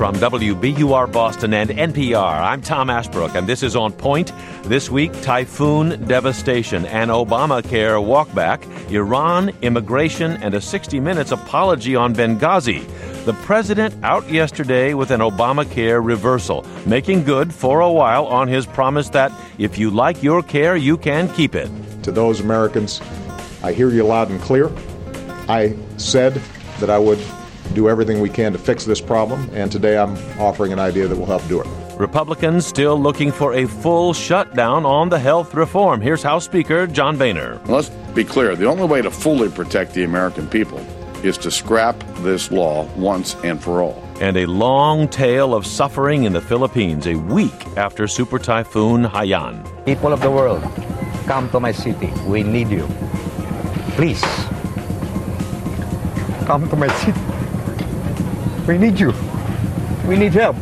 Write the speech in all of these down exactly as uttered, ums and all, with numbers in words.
From W B U R Boston and N P R, I'm Tom Ashbrook, and this is On Point. This week, typhoon devastation, an Obamacare walkback, Iran, immigration, and a sixty minutes apology on Benghazi. The president out yesterday with an Obamacare reversal, making good for a while on his promise that if you like your care, you can keep it. To those Americans, I hear you loud and clear. I said that I would do everything we can to fix this problem, and today I'm offering an idea that will help do it. Republicans still looking for a full shutdown on the health reform. Here's House Speaker John Boehner. Let's be clear. The only way to fully protect the American people is to scrap this law once and for all. And a long tale of suffering in the Philippines a week after Super Typhoon Haiyan. People of the world, come to my city. We need you. Please, come to my city. We need you. We need help.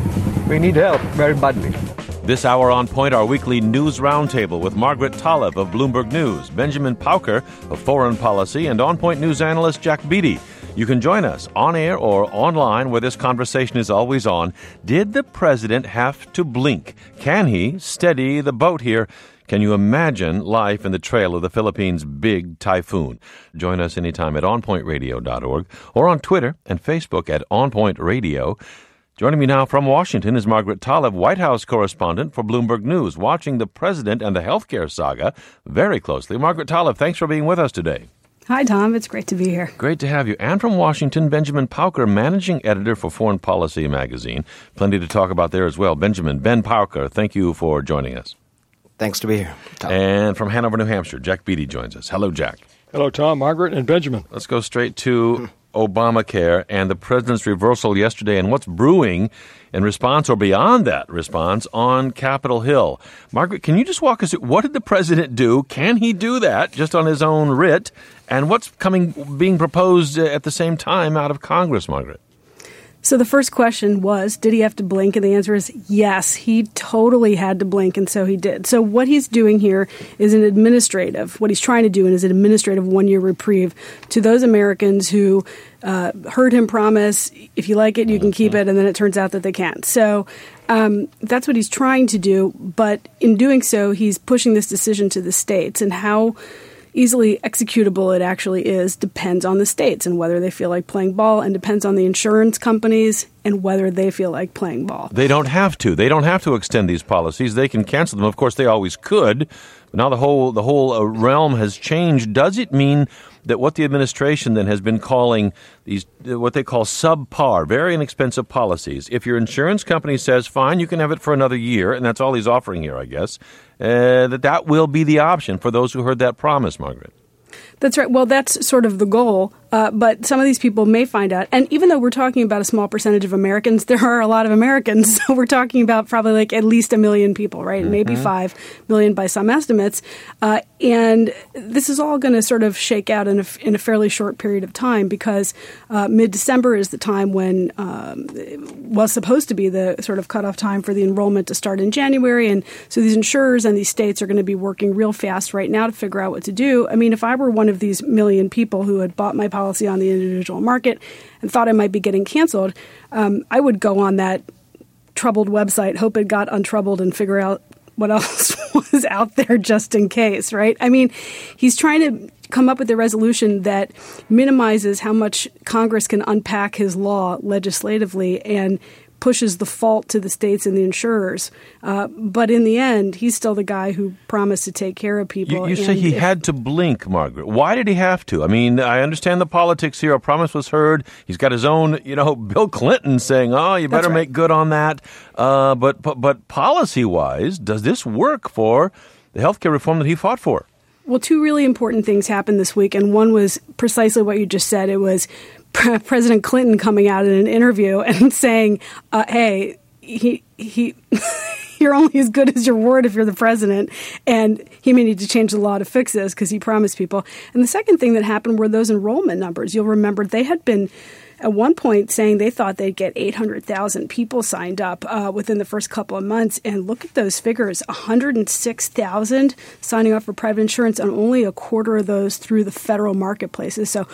We need help very badly. This hour on Point, our weekly news roundtable with Margaret Talev of Bloomberg News, Benjamin Pauker of Foreign Policy, and On Point news analyst Jack Beatty. You can join us on air or online where this conversation is always on. Did the president have to blink? Can he steady the boat here? Can you imagine life in the trail of the Philippines' big typhoon? Join us anytime at on point radio dot org or on Twitter and Facebook at On Point Radio. Joining me now from Washington is Margaret Talev, White House correspondent for Bloomberg News, watching the president and the healthcare saga very closely. Margaret Talev, thanks for being with us today. Hi, Tom. It's great to be here. Great to have you. And from Washington, Benjamin Pauker, managing editor for Foreign Policy magazine. Plenty to talk about there as well. Benjamin, Ben Pauker, thank you for joining us. Thanks to be here, Tom. And from Hanover, New Hampshire, Jack Beatty joins us. Hello, Jack. Hello, Tom, Margaret, and Benjamin. Let's go straight to Obamacare and the president's reversal yesterday and what's brewing in response or beyond that response on Capitol Hill. Margaret, can you just walk us through what did the president do? Can he do that just on his own writ? And what's coming, being proposed at the same time out of Congress, Margaret? So the first question was, did he have to blink? And the answer is yes, he totally had to blink, and so he did. So what he's doing here is an administrative, what he's trying to do is an administrative one-year reprieve to those Americans who uh, heard him promise, if you like it, you can keep it, and then it turns out that they can't. So um, that's what he's trying to do, but in doing so, he's pushing this decision to the states, and how easily executable it actually is depends on the states and whether they feel like playing ball, and depends on the insurance companies and whether they feel like playing ball. They don't have to. They don't have to extend these policies. They can cancel them. Of course, they always could. But now the whole the whole uh, realm has changed. Does it mean that what the administration then has been calling these, what they call subpar, very inexpensive policies, if your insurance company says, fine, you can have it for another year, and that's all he's offering here, I guess, uh, that that will be the option for those who heard that promise, Margaret? That's right. Well, that's sort of the goal. Uh, but some of these people may find out. And even though we're talking about a small percentage of Americans, there are a lot of Americans. So we're talking about probably like at least a million people, right? Mm-hmm. Maybe five million by some estimates. Uh, and this is all going to sort of shake out in a, in a fairly short period of time, because uh, mid-December is the time when um, was supposed to be the sort of cutoff time for the enrollment to start in January. And so these insurers and these states are going to be working real fast right now to figure out what to do. I mean, if I were one of these million people who had bought my policy on the individual market and thought I might be getting canceled, um, I would go on that troubled website, hope it got untroubled, and figure out what else was out there just in case, right? I mean, he's trying to come up with a resolution that minimizes how much Congress can unpack his law legislatively and pushes the fault to the states and the insurers. Uh, but in the end, he's still the guy who promised to take care of people. You, you say he if, had to blink, Margaret. Why did he have to? I mean, I understand the politics here. A promise was heard. He's got his own, you know, Bill Clinton saying, oh, you better right. make good on that. Uh, but, but, but policy-wise, does this work for the health care reform that he fought for? Well, two really important things happened this week, and one was precisely what you just said. It was President Clinton coming out in an interview and saying, uh, hey, he he you're only as good as your word if you're the president, and he may need to change the law to fix this because he promised people. And the second thing that happened were those enrollment numbers. You'll remember they had been at one point saying they thought they'd get eight hundred thousand people signed up uh, within the first couple of months. And look at those figures, one hundred six thousand signing up for private insurance, and only a quarter of those through the federal marketplaces. So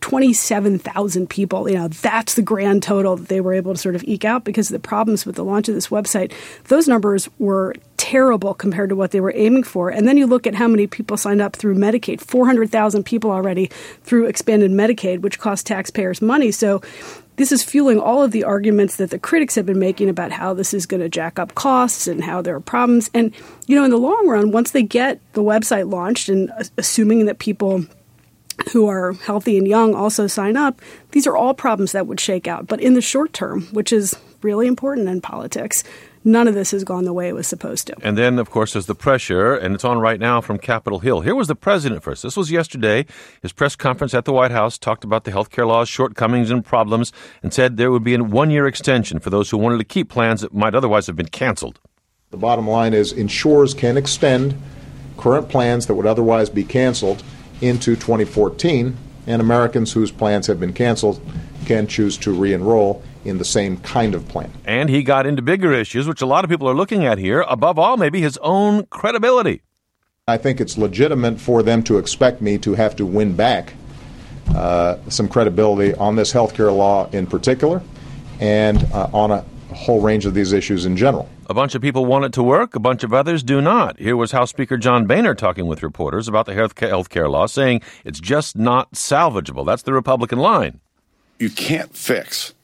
twenty-seven thousand people. You know, that's the grand total that they were able to sort of eke out because of the problems with the launch of this website. Those numbers were terrible compared to what they were aiming for. And then you look at how many people signed up through Medicaid, four hundred thousand people already through expanded Medicaid, which costs taxpayers money. So this is fueling all of the arguments that the critics have been making about how this is going to jack up costs and how there are problems. And, you know, in the long run, once they get the website launched and assuming that people who are healthy and young also sign up, these are all problems that would shake out. But in the short term, which is really important in politics, none of this has gone the way it was supposed to. And then, of course, there's the pressure, and it's on right now from Capitol Hill. Here was the president first. This was yesterday. His press conference at the White House talked about the health care law's shortcomings and problems and said there would be a one-year extension for those who wanted to keep plans that might otherwise have been canceled. The bottom line is insurers can extend current plans that would otherwise be canceled into twenty fourteen, and Americans whose plans have been canceled can choose to re-enroll in the same kind of plan. And he got into bigger issues, which a lot of people are looking at here. Above all, maybe his own credibility. I think it's legitimate for them to expect me to have to win back uh, some credibility on this health care law in particular and uh, on a whole range of these issues in general. A bunch of people want it to work. A bunch of others do not. Here was House Speaker John Boehner talking with reporters about the health care law, saying it's just not salvageable. That's the Republican line. You can't fix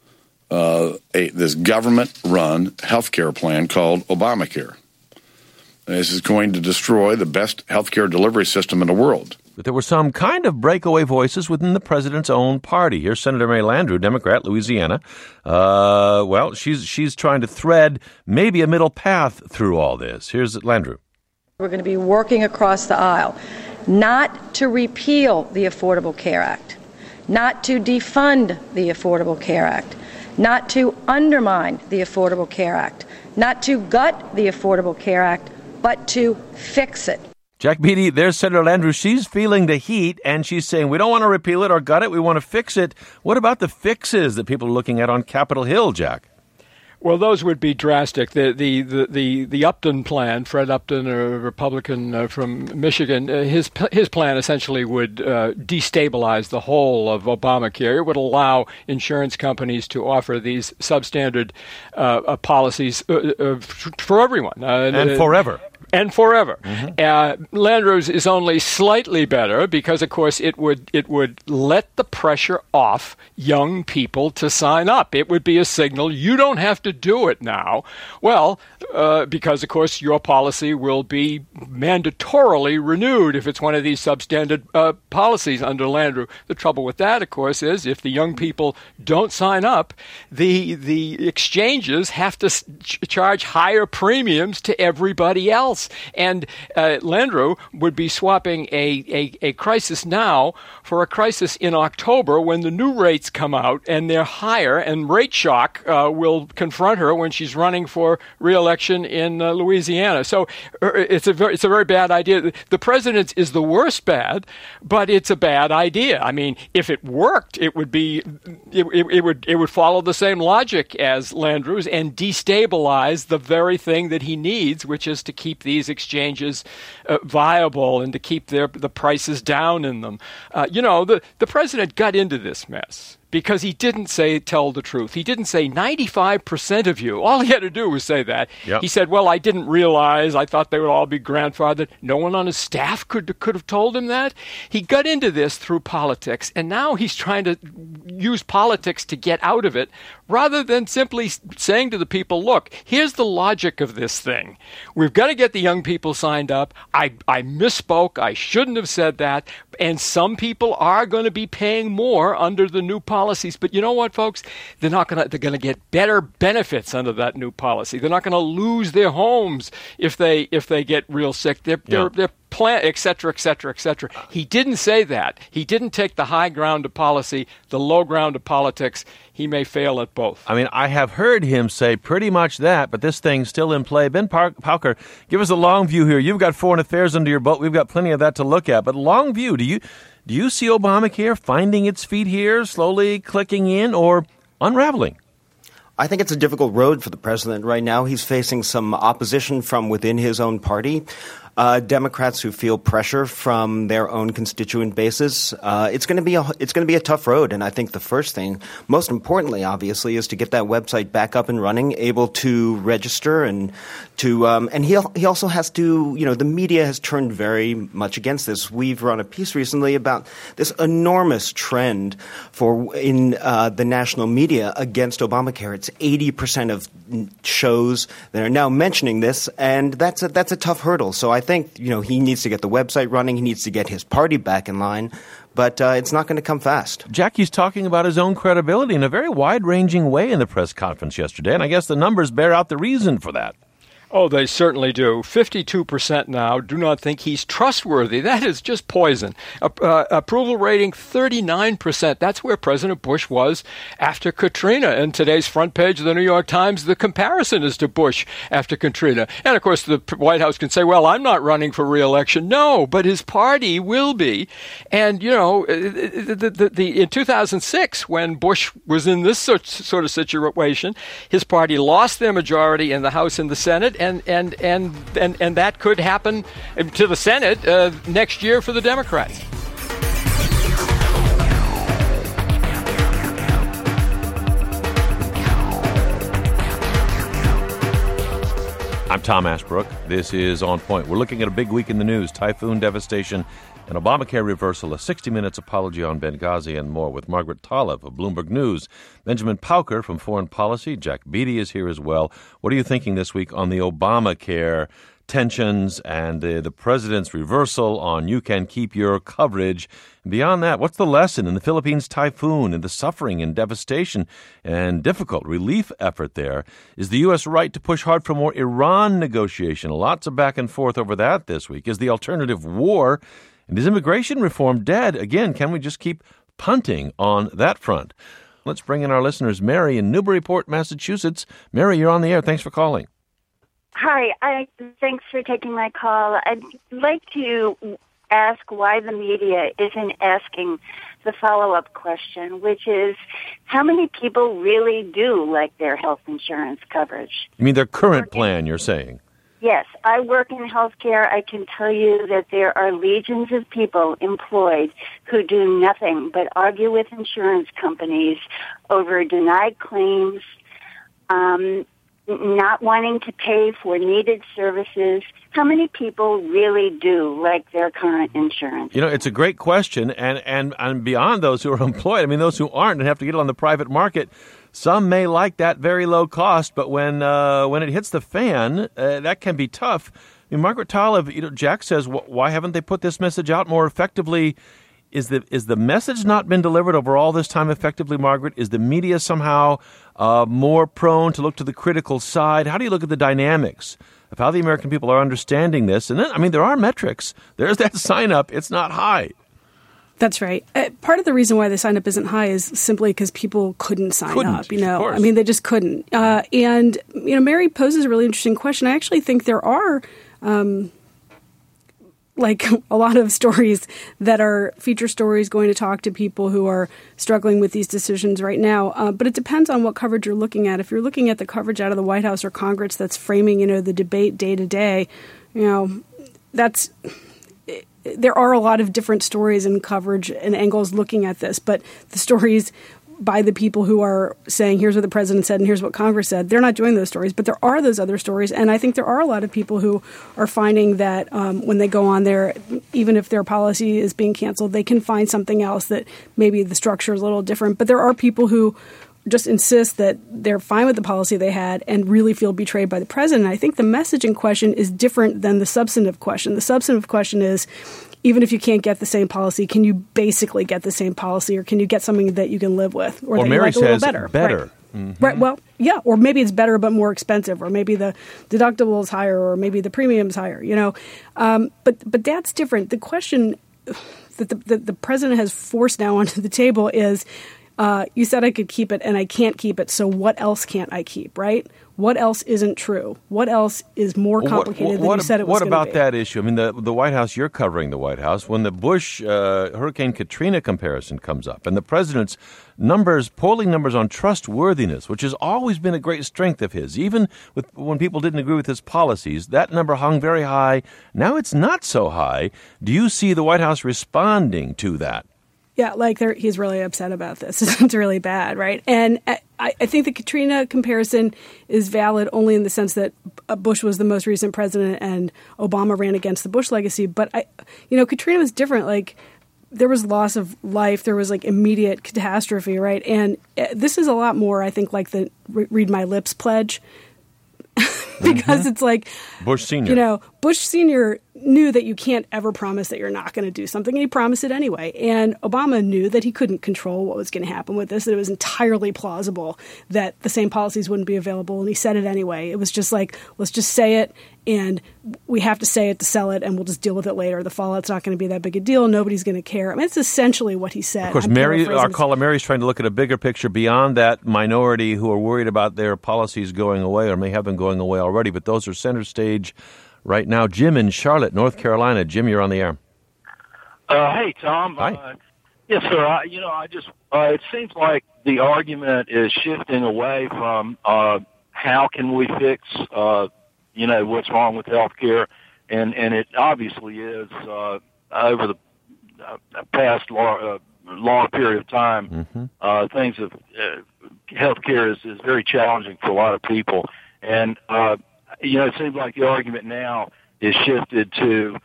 uh, a, this government-run health care plan called Obamacare. This is going to destroy the best health care delivery system in the world. But there were some kind of breakaway voices within the president's own party. Here's Senator Mary Landrieu, Democrat, Louisiana. Uh, well, she's she's trying to thread maybe a middle path through all this. Here's Landrieu. We're going to be working across the aisle, not to repeal the Affordable Care Act, not to defund the Affordable Care Act, not to undermine the Affordable Care Act, not to gut the Affordable Care Act, but to fix it. Jack Beatty, there's Senator Landrieu. She's feeling the heat, and she's saying, we don't want to repeal it or gut it. We want to fix it. What about the fixes that people are looking at on Capitol Hill, Jack? Well, those would be drastic. The the the the, the Upton plan, Fred Upton, a Republican uh, from Michigan, uh, his his plan essentially would uh, destabilize the whole of Obamacare. It would allow insurance companies to offer these substandard uh, uh, policies uh, uh, for everyone uh, and forever. And forever. Mm-hmm. Uh, Landrieu's is only slightly better because, of course, it would it would let the pressure off young people to sign up. It would be a signal, you don't have to do it now. Well, uh, because, of course, your policy will be mandatorily renewed if it's one of these substandard uh, policies under Landrieu. The trouble with that, of course, is if the young people don't sign up, the, the exchanges have to ch- charge higher premiums to everybody else. And uh, Landrieu would be swapping a, a, a crisis now for a crisis in October when the new rates come out and they're higher, and rate shock uh, will confront her when she's running for re-election in uh, Louisiana. So uh, it's a very, it's a very bad idea. The president's is the worst bad, but it's a bad idea. I mean, if it worked, it would be it, it, it would it would follow the same logic as Landrieu's and destabilize the very thing that he needs, which is to keep these exchanges uh, viable and to keep their the prices down in them. Uh, you know, the, the president got into this mess because he didn't say tell the truth. He didn't say ninety-five percent of you. All he had to do was say that. Yep. He said, well, I didn't realize. I thought they would all be grandfathered. No one on his staff could could have told him that. He got into this through politics, and now he's trying to use politics to get out of it rather than simply saying to the people, look, here's the logic of this thing. We've got to get the young people signed up. I, I misspoke. I shouldn't have said that. And some people are going to be paying more under the new policies. But you know what, folks? They're not going to. They're going to get better benefits under that new policy. They're not going to lose their homes if they if they get real sick. They're Yeah. they're, they're plan, et cetera, et cetera, et cetera. He didn't say that. He didn't take the high ground of policy, the low ground of politics. He may fail at both. I mean, I have heard him say pretty much that, but this thing's still in play. Ben Pauker, give us a long view here. You've got foreign affairs under your belt. We've got plenty of that to look at. But long view, do you do you see Obamacare finding its feet here, slowly clicking in, or unraveling? I think it's a difficult road for the president right now. He's facing some opposition from within his own party. uh, Democrats who feel pressure from their own constituent bases. Uh, it's going to be a it's going to be a tough road, and I think the first thing, most importantly, obviously, is to get that website back up and running, able to register and to um, and he he also has to. You know, the media has turned very much against this. We've run a piece recently about this enormous trend for in uh, the national media against Obamacare. It's eighty percent of shows that are now mentioning this, and that's a, that's a tough hurdle. So I think, you know, he needs to get the website running. He needs to get his party back in line. But uh, it's not going to come fast. Jackie's talking about his own credibility in a very wide-ranging way in the press conference yesterday, and I guess the numbers bear out the reason for that. Oh, they certainly do. fifty-two percent now do not think he's trustworthy. That is just poison. Uh, uh, approval rating, thirty-nine percent. That's where President Bush was after Katrina. In today's front page of the New York Times, the comparison is to Bush after Katrina. And, of course, the White House can say, well, I'm not running for re-election. No, but his party will be. And, you know, the, the, the, in two thousand six, when Bush was in this sort of situation, his party lost their majority in the House and the Senate. And and, and and and that could happen to the Senate uh, next year for the Democrats. I'm Tom Ashbrook. This is On Point. We're looking at a big week in the news: typhoon devastation, an Obamacare reversal, a sixty minutes apology on Benghazi, and more with Margaret Talev of Bloomberg News. Benjamin Pauker from Foreign Policy. Jack Beatty is here as well. What are you thinking this week on the Obamacare tensions and uh, the president's reversal on you can keep your coverage? And beyond that, what's the lesson in the Philippines typhoon and the suffering and devastation and difficult relief effort there? Is the U S right to push hard for more Iran negotiation? Lots of back and forth over that this week. Is the alternative war? And is immigration reform dead? Again, can we just keep punting on that front? Let's bring in our listeners. Mary in Newburyport, Massachusetts. Mary, you're on the air. Thanks for calling. Hi. I, thanks for taking my call. I'd like to ask why the media isn't asking the follow-up question, which is how many people really do like their health insurance coverage? You mean their current plan, you're saying? Yes, I work in healthcare. I can tell you that there are legions of people employed who do nothing but argue with insurance companies over denied claims, um, not wanting to pay for needed services. How many people really do like their current insurance? You know, it's a great question. And, and, and beyond those who are employed, I mean, those who aren't and have to get it on the private market, some may like that very low cost, but when uh, when it hits the fan, uh, that can be tough. I mean, Margaret Talev, you know, Jack says, wh- why haven't they put this message out more effectively? Is the is the message not been delivered over all this time effectively, Margaret? Is the media somehow uh, more prone to look to the critical side? How do you look at the dynamics of how the American people are understanding this? And then, I mean, there are metrics. There's that sign up. It's not high. That's right. Uh, part of the reason why the sign up isn't high is simply because people couldn't sign couldn't, up. You know, I mean, they just couldn't. Uh, and you know, Mary poses a really interesting question. I actually think there are, um, like a lot of stories that are feature stories going to talk to people who are struggling with these decisions right now. Uh, but it depends on what coverage you're looking at. If you're looking at the coverage out of the White House or Congress that's framing, you know, the debate day to day, you know, that's. There are a lot of different stories and coverage and angles looking at this, but the stories by the people who are saying, here's what the president said and here's what Congress said, they're not doing those stories, but there are those other stories. And I think there are a lot of people who are finding that um, when they go on there, even if their policy is being canceled, they can find something else that maybe the structure is a little different. But there are people who just insist that they're fine with the policy they had and really feel betrayed by the president. I think the messaging question is different than the substantive question. The substantive question is, even if you can't get the same policy, can you basically get the same policy, or can you get something that you can live with, or, or that Mary you like a says little better? better. Right. Mm-hmm. Right. Well, yeah. Or maybe it's better but more expensive, or maybe the deductible is higher, or maybe the premium's higher. You know, um, but but that's different. The question that the, that the president has forced now onto the table is, uh, you said I could keep it and I can't keep it, so what else can't I keep, right? What else isn't true? What else is more complicated what, what, than you said it was What going to about be? that issue? I mean, the the White House, you're covering the White House. When the Bush uh, Hurricane Katrina comparison comes up and the president's numbers, polling numbers on trustworthiness, which has always been a great strength of his, even with when people didn't agree with his policies, that number hung very high. Now it's not so high. Do you see the White House responding to that? Yeah, like he's really upset about this. It's really bad, right? And I, I think the Katrina comparison is valid only in the sense that Bush was the most recent president and Obama ran against the Bush legacy. But, I, you know, Katrina was different. Like, there was loss of life. There was, like, immediate catastrophe, right? And this is a lot more, I think, like the Read My Lips pledge. Because mm-hmm. it's like Bush Senior. You know, Bush Senior knew that you can't ever promise that you're not going to do something, and he promised it anyway. And Obama knew that he couldn't control what was going to happen with this, that it was entirely plausible that the same policies wouldn't be available, and he said it anyway. It was just like, let's just say it, and we have to say it to sell it, and we'll just deal with it later. The fallout's not going to be that big a deal. Nobody's going to care. I mean, it's essentially what he said. Of course, I'm Mary, our caller Mary's trying to look at a bigger picture beyond that minority who are worried about their policies going away or may have been going away already, but those are center stage right now. Jim in Charlotte, North Carolina. Jim, you're on the air. Uh, hey, Tom. Hi. Uh, yes, sir. I, you know, I just, uh, it seems like the argument is shifting away from uh, how can we fix, uh, you know, what's wrong with healthcare, and, and it obviously is uh, over the uh, past long, uh, long period of time, mm-hmm. uh, things of uh, healthcare is, is very challenging for a lot of people. And, uh, you know, it seems like the argument now is shifted to,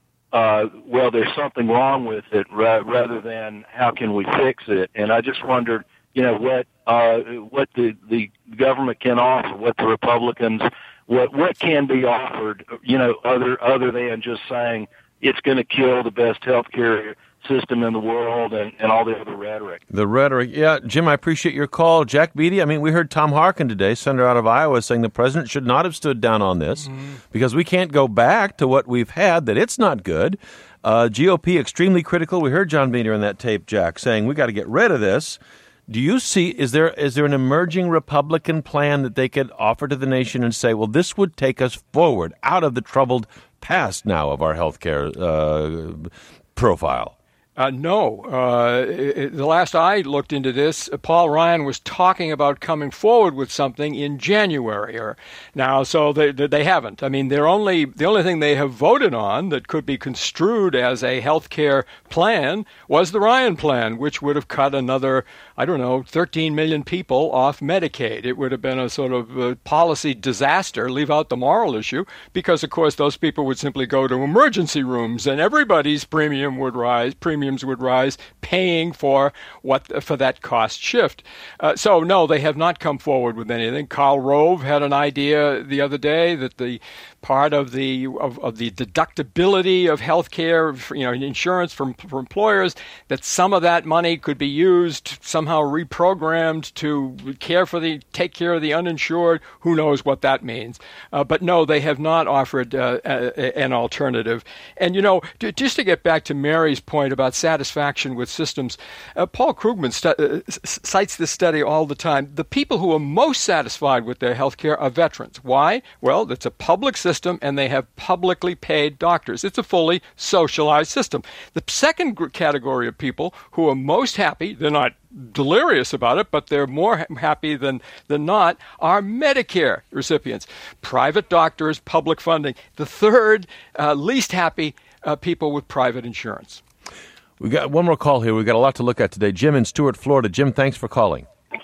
uh, well, there's something wrong with it ra- rather than how can we fix it. And I just wondered, you know, what uh, what the, the government can offer, what the Republicans, what what can be offered, you know, other other than just saying it's going to kill the best healthcare system in the world and, and all the other rhetoric. The rhetoric. Yeah, Jim, I appreciate your call. Jack Beatty, I mean, we heard Tom Harkin today, senator out of Iowa, saying the president should not have stood down on this mm-hmm. because we can't go back to what we've had, that it's not good. Uh, G O P extremely critical. We heard John Boehner in that tape, Jack, saying we got to get rid of this. Do you see, is there is there an emerging Republican plan that they could offer to the nation and say, well, this would take us forward out of the troubled past now of our health care uh, profile? Uh, no. Uh, it, the last I looked into this, Paul Ryan was talking about coming forward with something in January. Or now, so they they haven't. I mean, they're only the only thing they have voted on that could be construed as a health care plan was the Ryan plan, which would have cut another, I don't know, thirteen million people off Medicaid. It would have been a sort of a policy disaster, leave out the moral issue, because, of course, those people would simply go to emergency rooms and everybody's premium would rise, premiums would rise, paying for what for that cost shift. Uh, so, no, they have not come forward with anything. Karl Rove had an idea the other day that the part of the of, of the deductibility of health care, you know, insurance from for employers, that some of that money could be used, somehow reprogrammed to care for the take care of the uninsured. Who knows what that means? Uh, but no, they have not offered uh, a, an alternative. And you know, to, just to get back to Mary's point about satisfaction with systems, uh, Paul Krugman stu- uh, cites this study all the time. The people who are most satisfied with their health care are veterans. Why? Well, it's a public system, and they have publicly paid doctors. It's a fully socialized system. The second gr- category of people who are most happy, they're not delirious about it, but they're more ha- happy than, than not, are Medicare recipients. Private doctors, public funding. The third, uh, least happy, uh, people with private insurance. We got one more call here. We've got a lot to look at today. Jim in Stuart, Florida. Jim, thanks for calling.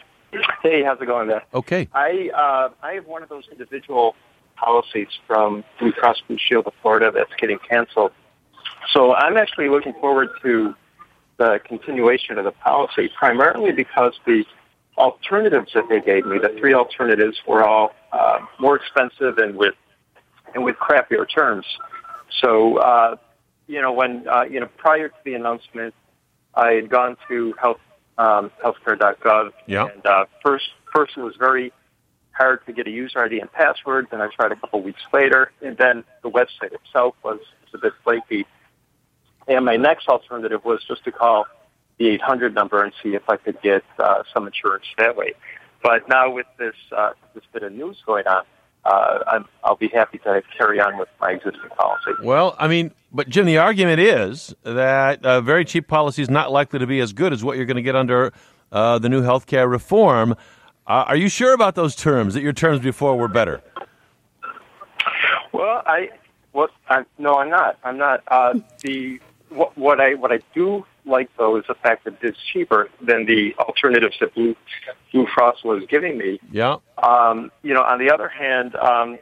Hey, how's it going there? Okay. I uh, I have one of those individual policies from Blue Cross Blue Shield of Florida that's getting canceled. So I'm actually looking forward to the continuation of the policy, primarily because the alternatives that they gave me, the three alternatives, were all uh, more expensive and with and with crappier terms. So, uh, you know, when uh, you know prior to the announcement, I had gone to health um, healthcare dot gov, yeah. and uh, first first it was very hard to get a user I D and password. Then I tried a couple weeks later, and then the website itself was, was a bit flaky. And my next alternative was just to call the eight hundred number and see if I could get uh, some insurance that way. But now with this uh, this bit of news going on, uh, I'm, I'll be happy to carry on with my existing policy. Well, I mean, but Jim, the argument is that a very cheap policy is not likely to be as good as what you're going to get under uh, the new health care reform. Uh, are you sure about those terms, that your terms before were better? Well, I, what, I, no, I'm not. I'm not. Uh, the what, what I what I do like though is the fact that it's cheaper than the alternatives that Blue Blue Cross was giving me. Yeah. Um, you know, on the other hand, um,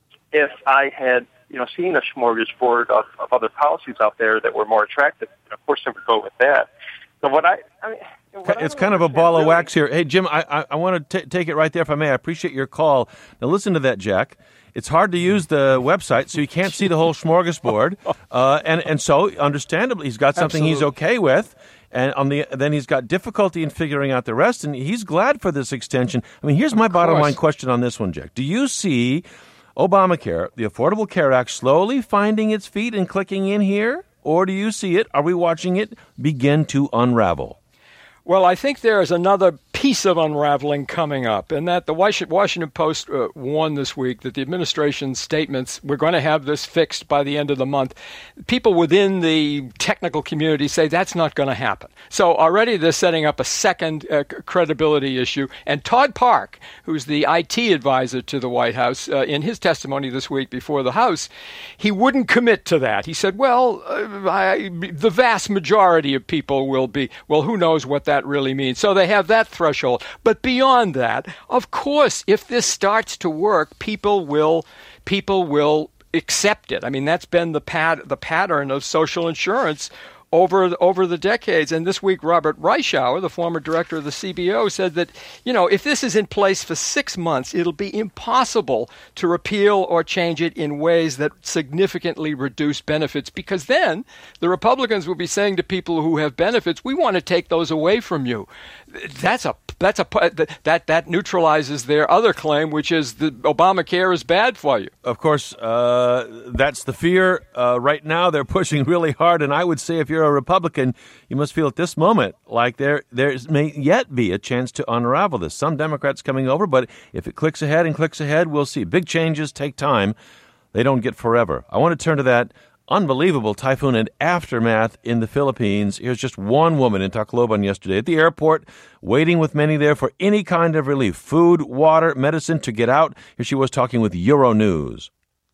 if I had you know seen a smorgasbord of, of other policies out there that were more attractive, of course I would go with that. So what I, I mean. It's kind of a ball of wax here. Hey, Jim, I, I, I want to t- take it right there if I may. I appreciate your call. Now, listen to that, Jack. It's hard to use the website, so you can't see the whole smorgasbord. Uh, and, and so, understandably, he's got something Absolutely. he's okay with. And on the then he's got difficulty in figuring out the rest, and he's glad for this extension. I mean, here's my bottom line question on this one, Jack. Do you see Obamacare, the Affordable Care Act, slowly finding its feet and clicking in here? Or do you see it, are we watching it begin to unravel? Well, I think there is another piece of unraveling coming up, and that the Washington Post uh, warned this week that the administration's statements, we're going to have this fixed by the end of the month. People within the technical community say that's not going to happen. So already they're setting up a second uh, credibility issue. And Todd Park, who's the I T advisor to the White House, uh, in his testimony this week before the House, he wouldn't commit to that. He said, well, uh, I, the vast majority of people will be, well, who knows what that really means. So they have that threshold. But beyond that, of course, if this starts to work, people will people will accept it. I mean, that's been the pat the pattern of social insurance over over the decades. And this week, Robert Reischauer, the former director of the C B O, said that, you know, if this is in place for six months, it'll be impossible to repeal or change it in ways that significantly reduce benefits, because then the Republicans will be saying to people who have benefits, we want to take those away from you. That's a that's a that that neutralizes their other claim, which is that Obamacare is bad for you. Of course, uh, that's the fear. Uh, right now, they're pushing really hard, and I would say if you're a Republican, you must feel at this moment like there there may yet be a chance to unravel this. Some Democrats coming over, but if it clicks ahead and clicks ahead, we'll see. Big changes take time. They don't get forever. I want to turn to that unbelievable typhoon and aftermath in the Philippines. Here's just one woman in Tacloban yesterday at the airport, waiting with many there for any kind of relief, food, water, medicine to get out. Here she was talking with Euronews.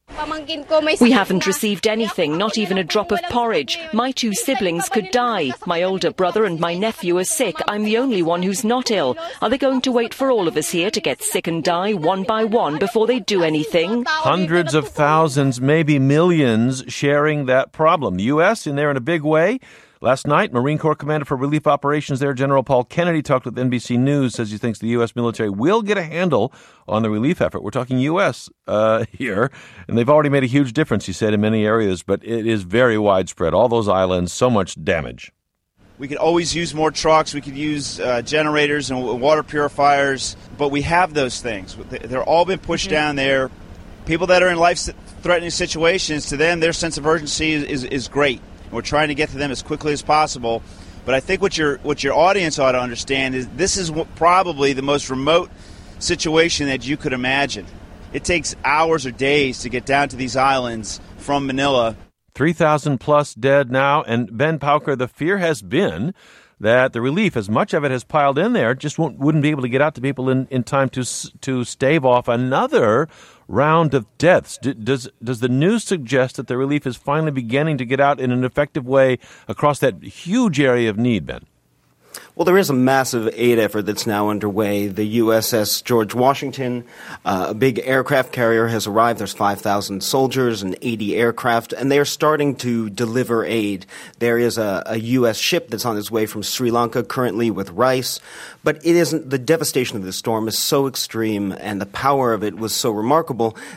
We haven't received anything, not even a drop of porridge. My two siblings could die. My older brother and my nephew are sick. I'm the only one who's not ill. Are they going to wait for all of us here to get sick and die one by one before they do anything? Hundreds of thousands, maybe millions, sharing that problem. The U S in there in a big way. Last night, Marine Corps Commander for Relief Operations there, General Paul Kennedy, talked with N B C News, says he thinks the U S military will get a handle on the relief effort. We're talking U S uh, here, and they've already made a huge difference, he said, in many areas, but it is very widespread. All those islands, so much damage. We could always use more trucks. We could use uh, generators and water purifiers, but we have those things. They're all been pushed mm-hmm. down there. People that are in life-threatening situations, to them, their sense of urgency is, is, is great. We're trying to get to them as quickly as possible. But I think what your what your audience ought to understand is this is probably the most remote situation that you could imagine. It takes hours or days to get down to these islands from Manila. three thousand plus dead now. And Ben Pauker, the fear has been that the relief, as much of it has piled in there, just won't, wouldn't be able to get out to people in, in time to to stave off another round of deaths. Does does the news suggest that the relief is finally beginning to get out in an effective way across that huge area of need, Ben? Well, there is a massive aid effort that's now underway. The U S S George Washington, uh, a big aircraft carrier, has arrived. There's five thousand soldiers and eighty aircraft, and they are starting to deliver aid. There is a, a U S ship that's on its way from Sri Lanka currently with rice, but it isn't. The devastation of this storm is so extreme, and the power of it was so remarkable that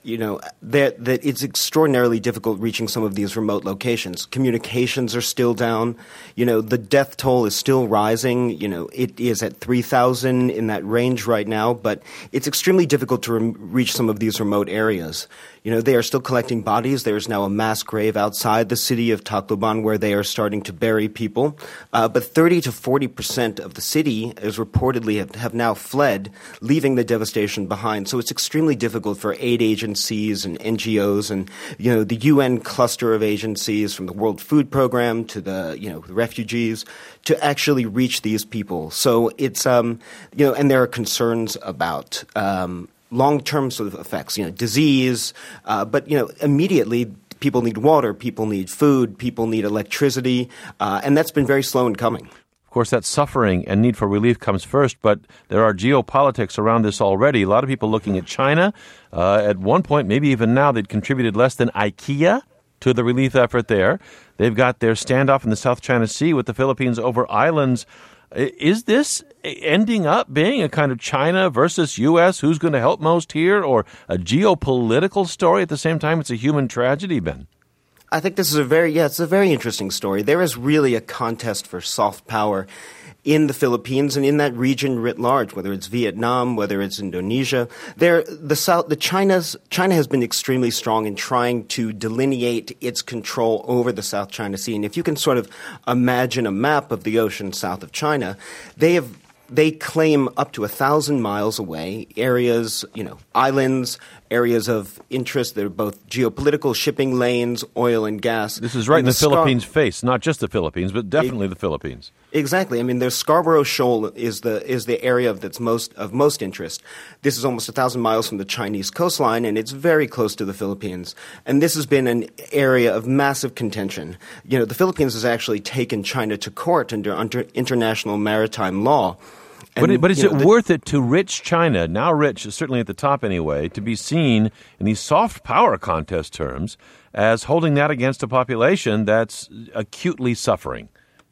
you know, that, that it's extraordinarily difficult reaching some of these remote locations. Communications are still down. You know, the death toll is still rising. You know, it is at three thousand in that range right now, but it's extremely difficult to re- reach some of these remote areas. You know, they are still collecting bodies. There's now a mass grave outside the city of Tacloban where they are starting to bury people. Uh, but thirty to forty percent of the city is reportedly have, have now fled, leaving the devastation behind. So it's extremely difficult for aid agencies and N G Os and, you know, the U N cluster of agencies from the World Food Program to the, you know, the refugees to actually reach these people. So it's, um, you know, and there are concerns about, um, long-term sort of effects, you know, disease, uh, but, you know, immediately people need water, people need food, people need electricity, uh, and that's been very slow in coming. Of course, that suffering and need for relief comes first, but there are geopolitics around this already. A lot of people looking at China. Uh, at one point, maybe even now, they'd contributed less than IKEA to the relief effort there. They've got their standoff in the South China Sea with the Philippines over islands. Is this ending up being a kind of China versus U S, who's going to help most here, or a geopolitical story at the same time? It's a human tragedy, Ben. I think this is a very, yeah, it's a very interesting story. There is really a contest for soft power in the Philippines and in that region writ large, whether it's Vietnam, whether it's Indonesia. There, the South, the China's, China has been extremely strong in trying to delineate its control over the South China Sea. And if you can sort of imagine a map of the ocean south of China, they have They claim up to a thousand miles away areas, you know, islands, areas of interest. They're both geopolitical, shipping lanes, oil and gas. This is right and in the, the Scar- Philippines' face, not just the Philippines, but definitely it, the Philippines. Exactly. I mean, there's Scarborough Shoal is the is the area that's most of most interest. This is almost a thousand miles from the Chinese coastline, and it's very close to the Philippines. And this has been an area of massive contention. You know, the Philippines has actually taken China to court under under international maritime law. And, but, it, but is know, it the, worth it to rich China, now rich, certainly at the top anyway, to be seen in these soft power contest terms as holding that against a population that's acutely suffering?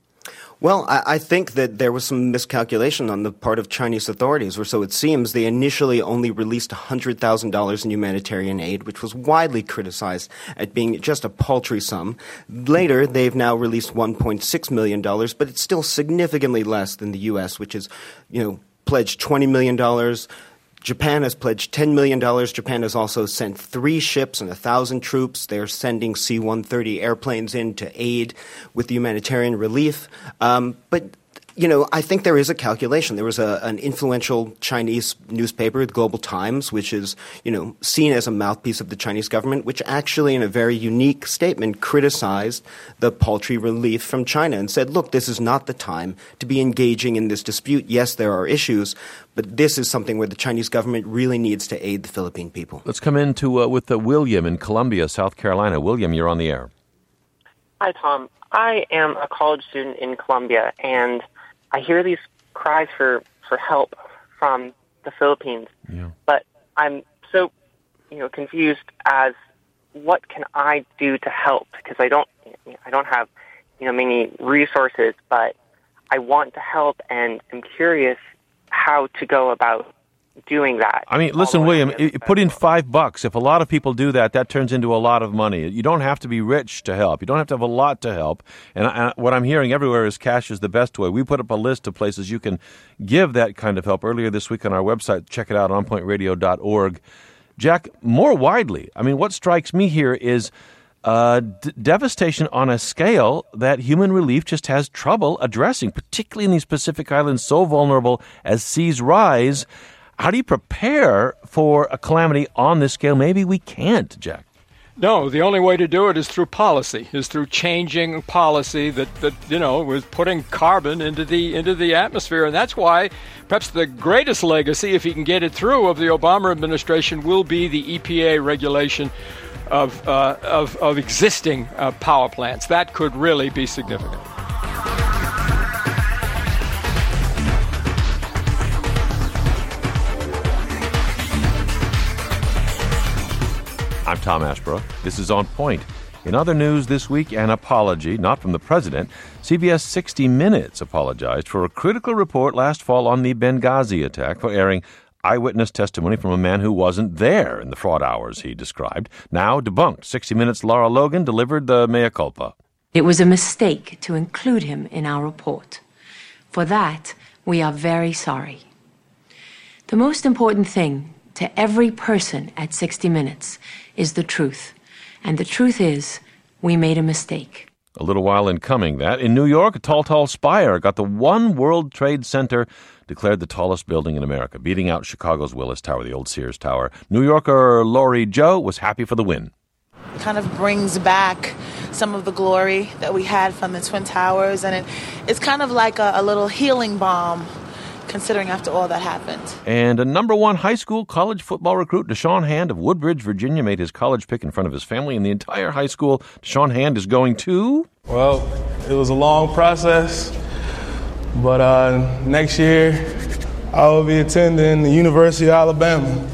Well, I, I think that there was some miscalculation on the part of Chinese authorities, or so it seems. They initially only released one hundred thousand dollars in humanitarian aid, which was widely criticized at being just a paltry sum. Later, they've now released one point six million dollars, but it's still significantly less than the U S, which is, you know, pledged twenty million dollars. Japan has pledged ten million dollars. Japan has also sent three ships and one thousand troops. They're sending C one thirty airplanes in to aid with the humanitarian relief. Um, but, you know, I think there is a calculation. There was a, an influential Chinese newspaper, the Global Times, which is, you know, seen as a mouthpiece of the Chinese government, which actually in a very unique statement criticized the paltry relief from China and said, look, this is not the time to be engaging in this dispute. Yes, there are issues, but this is something where the Chinese government really needs to aid the Philippine people. Let's come into uh, with uh, William in Columbia, South Carolina. William, you're on the air. Hi, Tom. I am a college student in Columbia, and I hear these cries for, for help from the Philippines, yeah. but I'm so, you know, confused as what can I do to help? Because I don't, I don't have, you know, many resources, but I want to help, and I'm curious how to go about doing that. I mean, listen, William, put in five bucks. If a lot of people do that, that turns into a lot of money. You don't have to be rich to help. You don't have to have a lot to help. And, I, what I'm hearing everywhere is cash is the best way. We put up a list of places you can give that kind of help earlier this week on our website. Check it out, on point radio dot org. Jack, more widely, I mean, what strikes me here is uh, d- devastation on a scale that human relief just has trouble addressing, particularly in these Pacific Islands so vulnerable as seas rise. How do you prepare for a calamity on this scale? Maybe we can't, Jack. No, the only way to do it is through policy, is through changing policy that, that you know, was putting carbon into the into the atmosphere. And that's why perhaps the greatest legacy, if he can get it through, of the Obama administration will be the E P A regulation of, uh, of, of existing uh, power plants. That could really be significant. I'm Tom Ashbrook. This is On Point. In other news this week, an apology, not from the president. C B S sixty minutes apologized for a critical report last fall on the Benghazi attack for airing eyewitness testimony from a man who wasn't there in the fraught hours he described. Now debunked. sixty minutes' Lara Logan delivered the mea culpa. It was a mistake to include him in our report. For that, we are very sorry. The most important thing to every person at sixty minutes is the truth. And the truth is, we made a mistake. A little while in coming that. In New York, a tall, tall spire got the One World Trade Center declared the tallest building in America, beating out Chicago's Willis Tower, the old Sears Tower. New Yorker Lori Joe was happy for the win. It kind of brings back some of the glory that we had from the Twin Towers, and it, it's kind of like a, a little healing balm, considering after all that happened. And a number one high school college football recruit, Deshaun Hand of Woodbridge, Virginia, made his college pick in front of his family and the entire high school. Deshaun Hand is going to... Well, it was a long process, but uh, next year I will be attending the University of Alabama.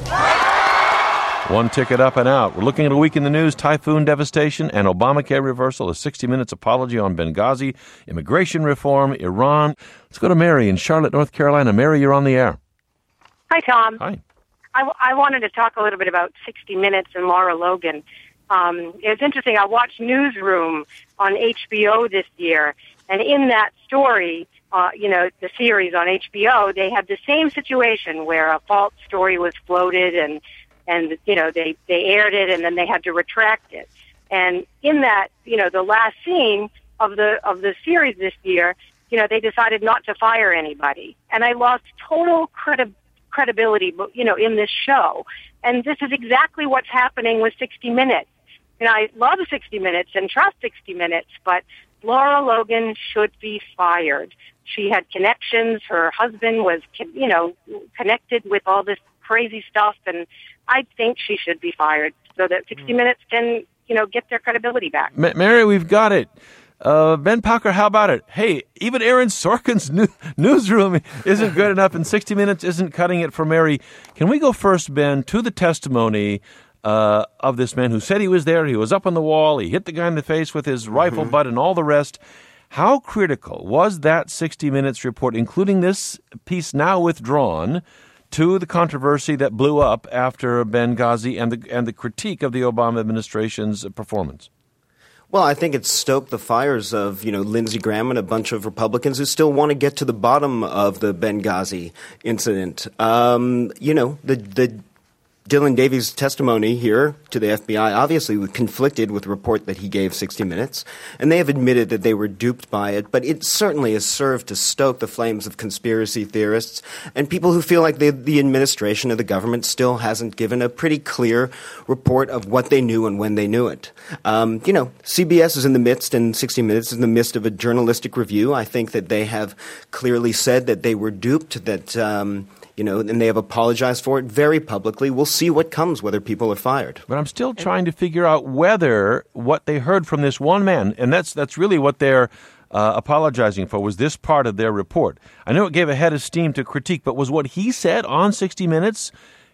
One ticket up and out. We're looking at a week in the news, typhoon devastation, and Obamacare reversal, a sixty minutes apology on Benghazi, immigration reform, Iran. Let's go to Mary in Charlotte, North Carolina. Mary, you're on the air. Hi, Tom. Hi. I, w- I wanted to talk a little bit about sixty minutes and Lara Logan. Um, it's interesting. I watched Newsroom on H B O this year, and in that story, uh, you know, the series on H B O, they had the same situation where a false story was floated and And, you know, they, they aired it and then they had to retract it. And in that, you know, the last scene of the of the series this year, you know, they decided not to fire anybody. And I lost total credi- credibility, you know, in this show. And this is exactly what's happening with sixty minutes. And I love sixty minutes and trust sixty minutes, but Lara Logan should be fired. She had connections. Her husband was, you know, connected with all this crazy stuff, and I think she should be fired so that sixty minutes can, you know, get their credibility back. Ma- Mary, we've got it. Uh, Ben Pauker, how about it? Hey, even Aaron Sorkin's new- newsroom isn't good enough, and sixty minutes isn't cutting it for Mary. Can we go first, Ben, to the testimony uh, of this man who said he was there, he was up on the wall, he hit the guy in the face with his rifle butt and all the rest. How critical was that sixty minutes report, including this piece now withdrawn, to the controversy that blew up after Benghazi and the and the critique of the Obama administration's performance? Well, I think it stoked the fires of, you know, Lindsey Graham and a bunch of Republicans who still want to get to the bottom of the Benghazi incident. Um, you know, the the Dylan Davies' testimony here to the F B I obviously conflicted with the report that he gave sixty minutes, and they have admitted that they were duped by it, but it certainly has served to stoke the flames of conspiracy theorists and people who feel like they, the administration of the government still hasn't given a pretty clear report of what they knew and when they knew it. Um, you know, C B S is in the midst, and sixty minutes is in the midst of a journalistic review. I think that they have clearly said that they were duped, that um, You know, and they have apologized for it very publicly. We'll see what comes, whether people are fired. But I'm still trying to figure out whether what they heard from this one man, and that's that's really what they're uh, apologizing for, was this part of their report. I know it gave a head of steam to critique, but was what he said on sixty minutes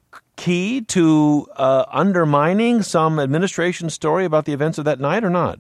key to uh, undermining some administration story about the events of that night or not?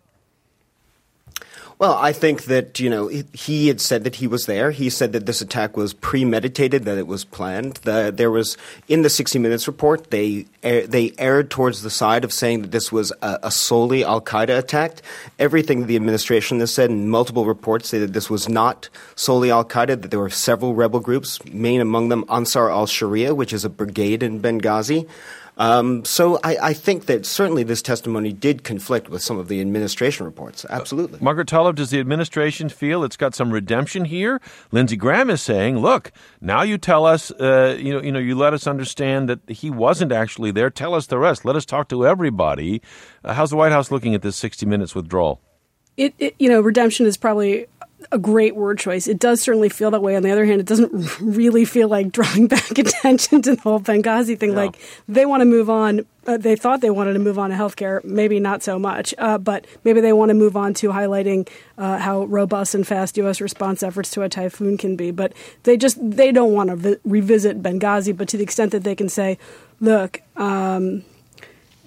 Well, I think that, you know, he had said that he was there. He said that this attack was premeditated, that it was planned. The, there was, in the sixty minutes report, they they erred towards the side of saying that this was a, a solely al-Qaeda attack. Everything the administration has said, and multiple reports say that this was not solely al-Qaeda, that there were several rebel groups, main among them Ansar al-Sharia, which is a brigade in Benghazi. Um, so I, I think that certainly this testimony did conflict with some of the administration reports. Absolutely. Uh, Margaret Tolliver, does the administration feel it's got some redemption here? Lindsey Graham is saying, look, now you tell us, uh, you know, you know, you let us understand that he wasn't actually there. Tell us the rest. Let us talk to everybody. Uh, how's the White House looking at this sixty minutes withdrawal? It, it, you know, redemption is probably a great word choice. It does certainly feel that way. On the other hand, it doesn't really feel like drawing back attention to the whole Benghazi thing. No. Like, they want to move on. Uh, they thought they wanted to move on to healthcare. Maybe not so much. Uh, but maybe they want to move on to highlighting uh, how robust and fast U S response efforts to a typhoon can be. But they just, they don't want to vi- revisit Benghazi. But to the extent that they can say, look, um,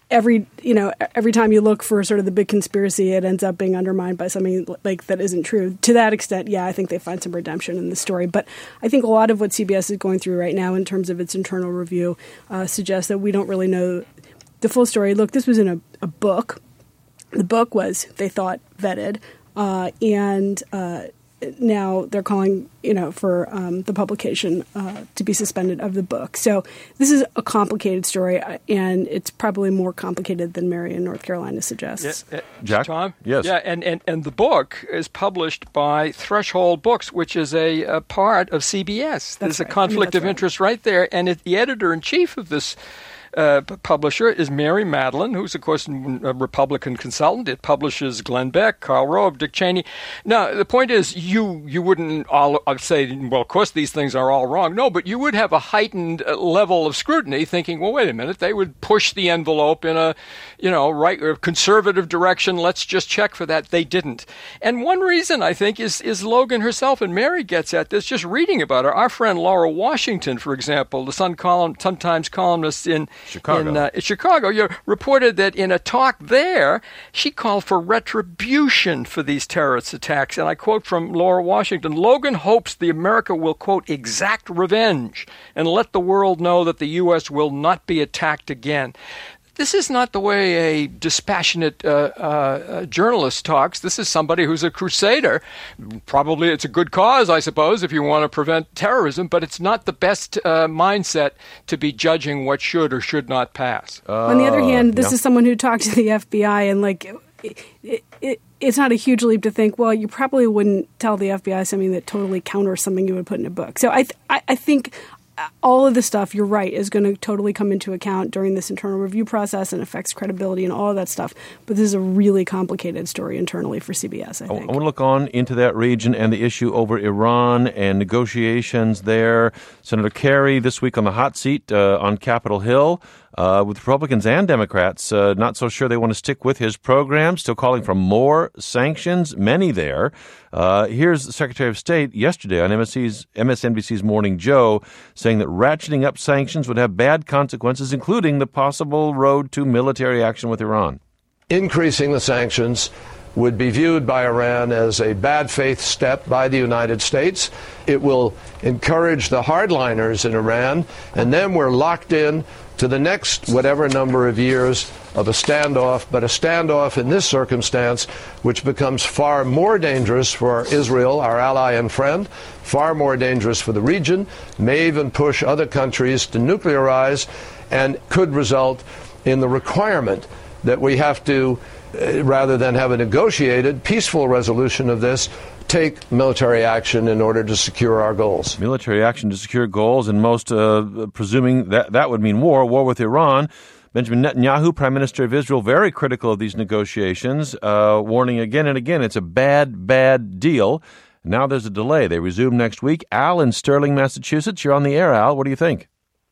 every you know every time you look for sort of the big conspiracy, it ends up being undermined by something like that isn't true. To that extent, yeah, I think they find some redemption in the story. But I think a lot of what C B S is going through right now in terms of its internal review uh, suggests that we don't really know the full story. Look, this was in a, a book. The book was, they thought, vetted, uh, and uh, now they're calling, you know, for um, the publication uh, to be suspended of the book. So this is a complicated story, and it's probably more complicated than Marion, North Carolina suggests. Yeah, uh, Jack? Tom? Yes. Yeah, and, and, and the book is published by Threshold Books, which is a, a part of C B S. That's There's right. a conflict I mean, of right. interest right there, and it, the editor-in-chief of this Uh, publisher is Mary Madeline, who's, of course, a Republican consultant. It publishes Glenn Beck, Karl Rove, Dick Cheney. Now, the point is, you you wouldn't all say, well, of course, these things are all wrong. No, but you would have a heightened level of scrutiny, thinking, well, wait a minute, they would push the envelope in a, you know, right or conservative direction. Let's just check for that. They didn't. And one reason, I think, is is Logan herself, and Mary gets at this just reading about her. Our friend Laura Washington, for example, the Sun column, Sun-Times columnist in Chicago. In, uh, in Chicago, you reported that in a talk there, she called for retribution for these terrorist attacks. And I quote from Laura Washington, Logan hopes the America will, quote, exact revenge and let the world know that the U S will not be attacked again. This is not the way a dispassionate uh, uh, journalist talks. This is somebody who's a crusader. Probably it's a good cause, I suppose, if you want to prevent terrorism, but it's not the best uh, mindset to be judging what should or should not pass. Uh, On the other hand, this yeah. is someone who talked to the F B I, and like, it, it, it, it's not a huge leap to think, well, you probably wouldn't tell the F B I something that totally counters something you would put in a book. So I, th- I, I think all of the stuff, you're right, is going to totally come into account during this internal review process and affects credibility and all of that stuff. But this is a really complicated story internally for C B S, I think. I want to look on into that region and the issue over Iran and negotiations there. Senator Kerry this week on the hot seat uh, on Capitol Hill. Uh, with Republicans and Democrats uh, not so sure they want to stick with his program, still calling for more sanctions, many there. Uh, here's the Secretary of State yesterday on M S N B C's Morning Joe saying that ratcheting up sanctions would have bad consequences, including the possible road to military action with Iran. Increasing the sanctions would be viewed by Iran as a bad faith step by the United States. It will encourage the hardliners in Iran, and then we're locked in to the next whatever number of years of a standoff, but a standoff in this circumstance which becomes far more dangerous for Israel, our ally and friend, far more dangerous for the region, may even push other countries to nuclearize, and could result in the requirement that we have to, uh, rather than have a negotiated, peaceful resolution of this, take military action in order to secure our goals. Military action to secure goals, and most uh, presuming that that would mean war, war with Iran. Benjamin Netanyahu, Prime Minister of Israel, very critical of these negotiations, uh, warning again and again it's a bad, bad deal. Now there's a delay. They resume next week. Al in Sterling, Massachusetts. You're on the air, Al. What do you think?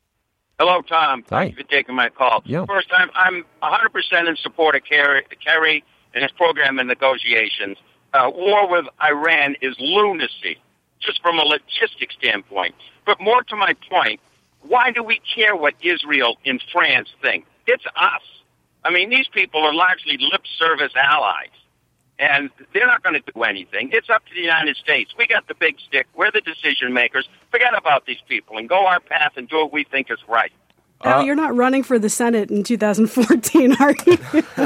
Hello, Tom. Hi. Thank you for taking my call. Yeah. First, I'm, I'm one hundred percent in support of Kerry, Kerry and his program and negotiations. Uh, war with Iran is lunacy, just from a logistic standpoint. But more to my point, why do we care what Israel and France think? It's us. I mean, these people are largely lip service allies, and they're not going to do anything. It's up to the United States. We got the big stick. We're the decision makers. Forget about these people and go our path and do what we think is right. Al, you're not running for the Senate in two thousand fourteen, are you?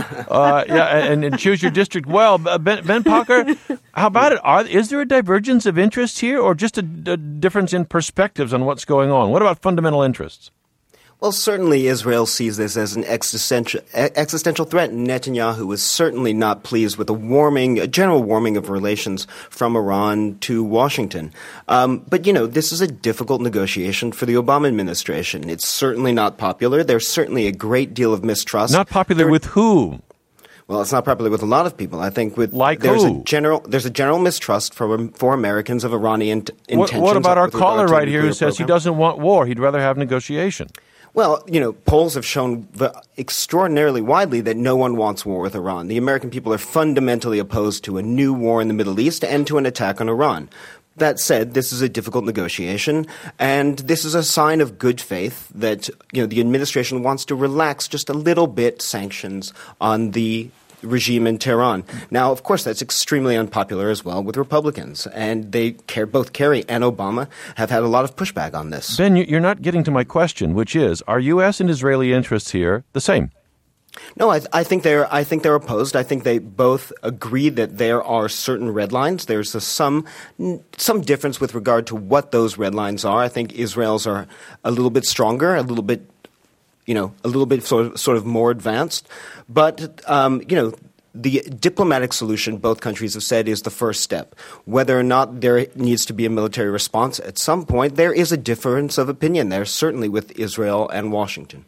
uh, yeah, and, and choose your district well. Ben, Ben Parker, how about it? Are, is there a divergence of interest here, or just a, a difference in perspectives on what's going on? What about fundamental interests? Well, certainly Israel sees this as an existential existential threat. Netanyahu is certainly not pleased with a warming, a general warming of relations from Iran to Washington. Um, but, you know, this is a difficult negotiation for the Obama administration. It's certainly not popular. There's certainly a great deal of mistrust. Not popular there, with who? Well, it's not popular with a lot of people. I think with like there's who? a general there's a general mistrust for for Americans of Iranian t- intentions. What, what about our caller right here who nuclear says he program. doesn't want war? He'd rather have negotiation. Well, you know, polls have shown extraordinarily widely that no one wants war with Iran. The American people are fundamentally opposed to a new war in the Middle East and to an attack on Iran. That said, this is a difficult negotiation, and this is a sign of good faith that, you know, the administration wants to relax just a little bit sanctions on the regime in Tehran. Now, of course, that's extremely unpopular as well with Republicans, and they care, both Kerry and Obama have had a lot of pushback on this. Ben, you're not getting to my question, which is, are U S and Israeli interests here the same? No, I, I think they're. I think they're opposed. I think they both agree that there are certain red lines. There's a, some some difference with regard to what those red lines are. I think Israel's are a little bit stronger, a little bit, you know, a little bit sort of, sort of more advanced. But um, you know, the diplomatic solution both countries have said is the first step. Whether or not there needs to be a military response at some point, there is a difference of opinion there, certainly with Israel and Washington.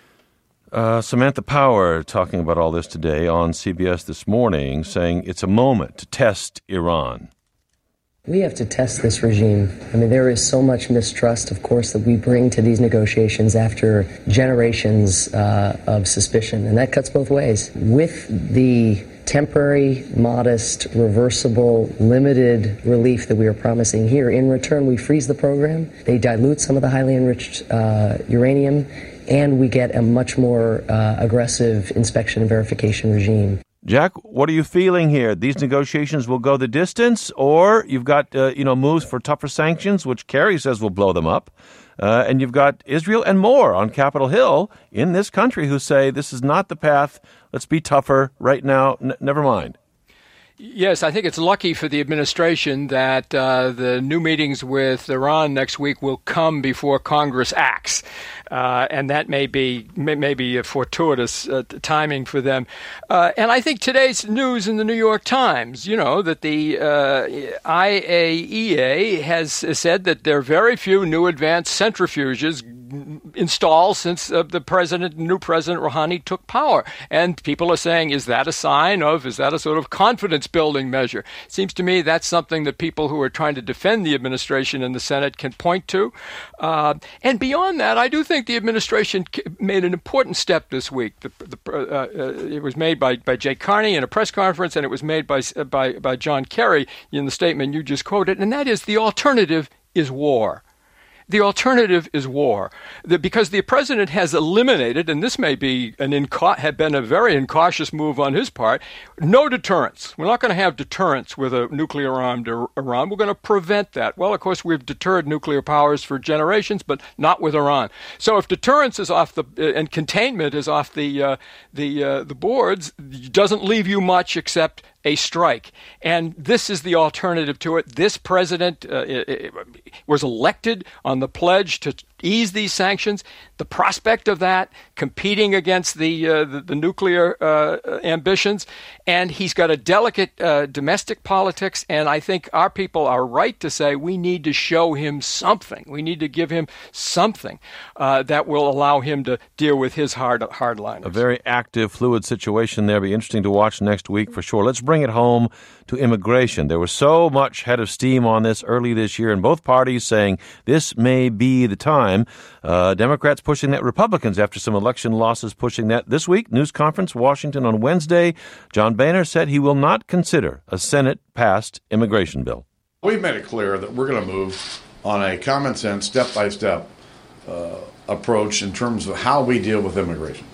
Uh, Samantha Power talking about all this today on C B S This Morning, saying it's a moment to test Iran. We have to test this regime. I mean, there is so much mistrust, of course, that we bring to these negotiations after generations uh, of suspicion, and that cuts both ways. With the temporary, modest, reversible, limited relief that we are promising here, in return, we freeze the program. They dilute some of the highly enriched uh, uranium, and we get a much more uh, aggressive inspection and verification regime. Jack, what are you feeling here? These negotiations will go the distance, or you've got uh, you know moves for tougher sanctions, which Kerry says will blow them up, uh, and you've got Israel and more on Capitol Hill in this country who say this is not the path. Let's be tougher right now. N- never mind. Yes, I think it's lucky for the administration that uh, the new meetings with Iran next week will come before Congress acts. Uh, and that may be may, may be a fortuitous uh, timing for them. Uh, and I think today's news in the New York Times, you know, that the uh, I A E A has said that there are very few new advanced centrifuges installed since uh, the president, new President Rouhani took power. And people are saying, is that a sign of, is that a sort of confidence-building measure? It seems to me that's something that people who are trying to defend the administration in the Senate can point to. Uh, and beyond that, I do think the administration made an important step this week. The, the, uh, uh, it was made by, by Jay Carney in a press conference, and it was made by, by, by John Kerry in the statement you just quoted, and that is the alternative is war. The alternative is war, the, because the president has eliminated, and this may be an inca- have been a very incautious move on his part, no deterrence. We're not going to have deterrence with a nuclear-armed Iran. We're going to prevent that. Well, of course, we've deterred nuclear powers for generations, but not with Iran. So if deterrence is off the uh, and containment is off the uh, the uh, the boards, it doesn't leave you much except a strike. And this is the alternative to it. This president uh, it, it was elected on the pledge to ease these sanctions. The prospect of that competing against the uh, the, the nuclear uh, ambitions, and he's got a delicate uh, domestic politics. And I think our people are right to say we need to show him something. We need to give him something uh, that will allow him to deal with his hard hardliners. A very active, fluid situation there. Be interesting to watch next week for sure. Let's bring it home to immigration. There was so much head of steam on this early this year, and both parties saying this may be the time. Uh, Democrats pushing that, Republicans after some election losses pushing that. This week, news conference, Washington on Wednesday, John Boehner said he will not consider a Senate-passed immigration bill. We've made it clear that we're going to move on a common sense, step-by-step uh, approach in terms of how we deal with immigration.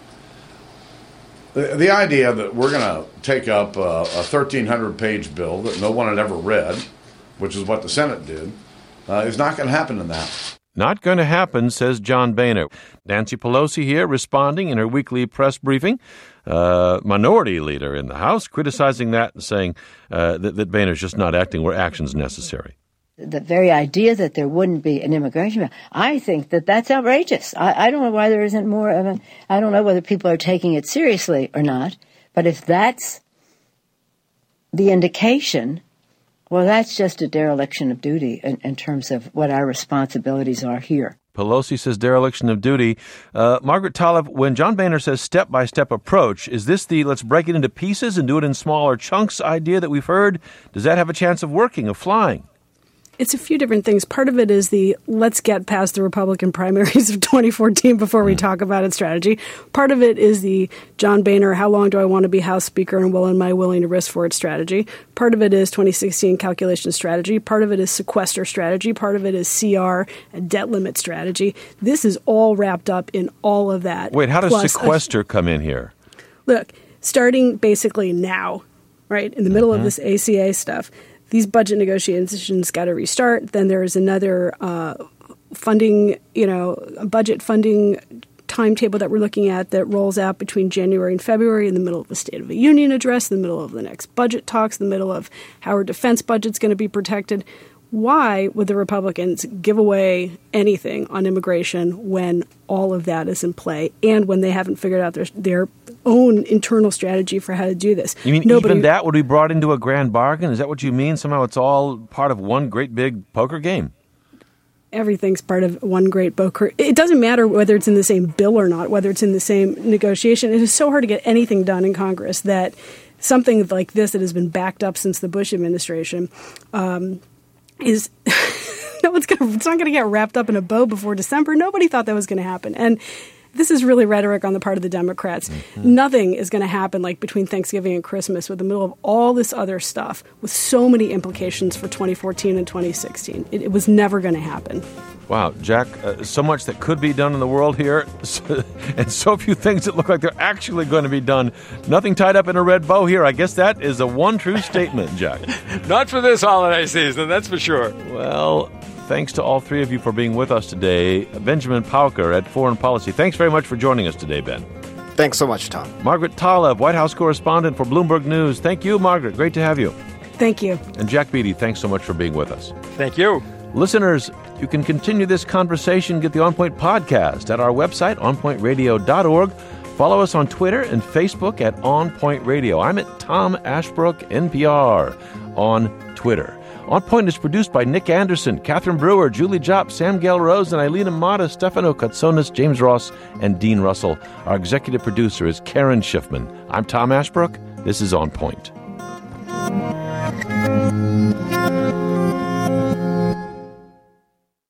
The, the idea that we're going to take up a, a thirteen hundred page bill that no one had ever read, which is what the Senate did, uh, is not going to happen in that. Not going to happen, says John Boehner. Nancy Pelosi here responding in her weekly press briefing. Uh, minority leader in the House criticizing that and saying uh, that, that Boehner's just not acting where action's necessary. The very idea that there wouldn't be an immigration bill, I think that that's outrageous. I, I don't know why there isn't more of a, I don't know whether people are taking it seriously or not, but if that's the indication, well, that's just a dereliction of duty in, in terms of what our responsibilities are here. Pelosi says dereliction of duty. Uh, Margaret Tlaib, when John Boehner says step-by-step approach, is this the let's break it into pieces and do it in smaller chunks idea that we've heard? Does that have a chance of working, of flying? It's a few different things. Part of it is the let's get past the Republican primaries of twenty fourteen before we talk about it strategy. Part of it is the John Boehner, how long do I want to be House Speaker and will am I willing to risk for it strategy. Part of it is twenty sixteen calculation strategy. Part of it is sequester strategy. Part of it is C R and debt limit strategy. This is all wrapped up in all of that. Wait, how does Plus sequester a, come in here? Look, starting basically now, right, in the middle Mm-hmm. of this A C A stuff, these budget negotiations got to restart. Then there is another uh, funding, you know, budget funding timetable that we're looking at that rolls out between January and February in the middle of the State of the Union address, in the middle of the next budget talks, in the middle of how our defense budget's going to be protected. Why would the Republicans give away anything on immigration when all of that is in play and when they haven't figured out their their own internal strategy for how to do this? You mean Nobody, even that would be brought into a grand bargain? Is that what you mean? Somehow it's all part of one great big poker game? Everything's part of one great poker. It doesn't matter whether it's in the same bill or not, whether it's in the same negotiation. It is so hard to get anything done in Congress that something like this that has been backed up since the Bush administration um, is no one's gonna. It's not going to get wrapped up in a bow before December. Nobody thought that was going to happen, and this is really rhetoric on the part of the Democrats. Mm-hmm. Nothing is going to happen like between Thanksgiving and Christmas with the middle of all this other stuff with so many implications for twenty fourteen and twenty sixteen. It, it was never going to happen. Wow, Jack, uh, so much that could be done in the world here, and so few things that look like they're actually going to be done. Nothing tied up in a red bow here. I guess that is a one true statement, Jack. Not for this holiday season, that's for sure. Well, thanks to all three of you for being with us today. Benjamin Pauker at Foreign Policy. Thanks very much for joining us today, Ben. Thanks so much, Tom. Margaret Talev, White House correspondent for Bloomberg News. Thank you, Margaret. Great to have you. Thank you. And Jack Beatty, thanks so much for being with us. Thank you. Listeners, you can continue this conversation, get the On Point podcast at our website, on point radio dot org. Follow us on Twitter and Facebook at On Point Radio. I'm at Tom Ashbrook, N P R, on Twitter. On Point is produced by Nick Anderson, Catherine Brewer, Julie Jopp, Sam Gail Rose, and Eileen Amata, Stefano Katsonis, James Ross, and Dean Russell. Our executive producer is Karen Schiffman. I'm Tom Ashbrook. This is On Point.